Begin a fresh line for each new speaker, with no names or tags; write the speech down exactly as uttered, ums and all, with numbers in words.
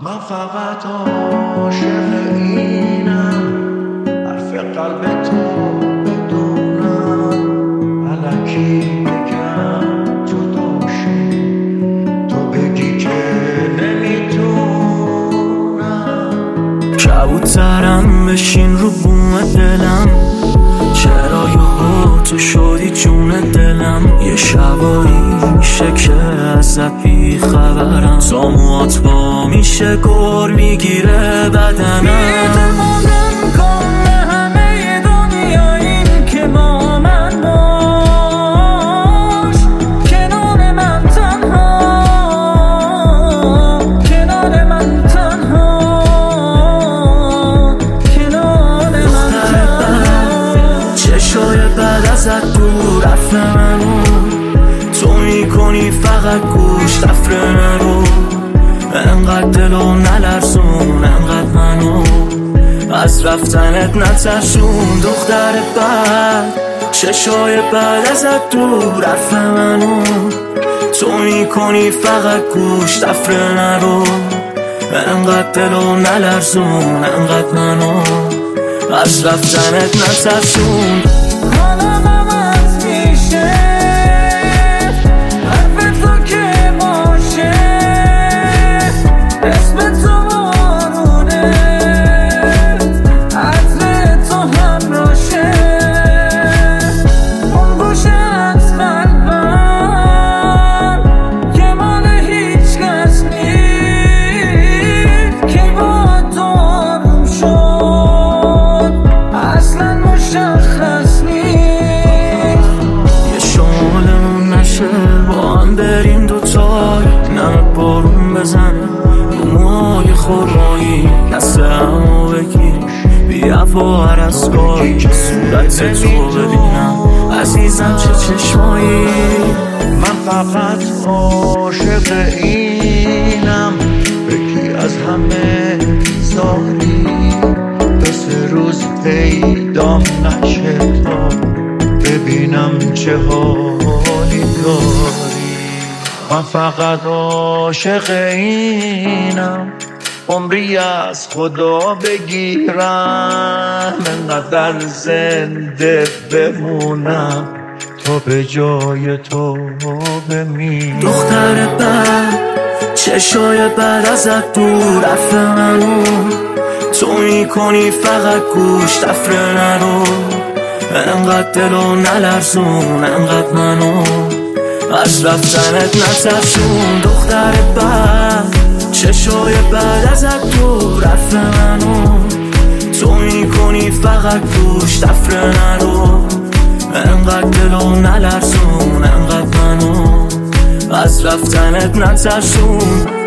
من فقط عاشق اینم، حرف قلب تو بدونم، الکی بگم جدا شی، تو بگی که نمیتونم.
کبوترم بشین رو بوم دلم، چرا یهو تو شدی جون دلم. یه شبایی میشه که ازت بی خبرم، تا موات با میشه گر میگیره بدنم. بی‌اعتمادم کن به همه دنیا، این که با من باش، کنار من تنها، کنار من تنها، کنار من تنها. چشای بد ازت دور حرف منو تو میکنی فقط گوش تفره نرو. انقدر دلو نلرزون، انقدر منو از رفتنت نترسون. دختر بد چشای بد ازت دور حرف منو تو میکنی فقط گوش تفره نرو. انقدر دلو نلرزون، انقدر منو از رفتنت نترسون. بریم دوتای نمه بارون بزنه رو موهای خورمایی، دست همو بگیر بیا با هر از گاهی صورت تو ببینم عزیزم چه چشمایی.
من فقط عاشق اینم، بگی از همه زاری، دو سه روز پیدا نشه تا ببینم چه حالی داری. من فقط عاشق اینم، عمری از خدا بگیرم، انقدر زنده بمونم تا به جای تو بمیرم.
دختر بد چشای بد ازت دور حرف منو تو میکنی فقط گوش تفره نرو. انقدر دلو نلرزون، انقدر منو از رفتنت نترسون. دختر بد چشای بد ازت دور حرف منو تو میکنی فقط گوش تفره نرو. انقدر دلو نلرزون، انقدر منو از رفتنت نترسون.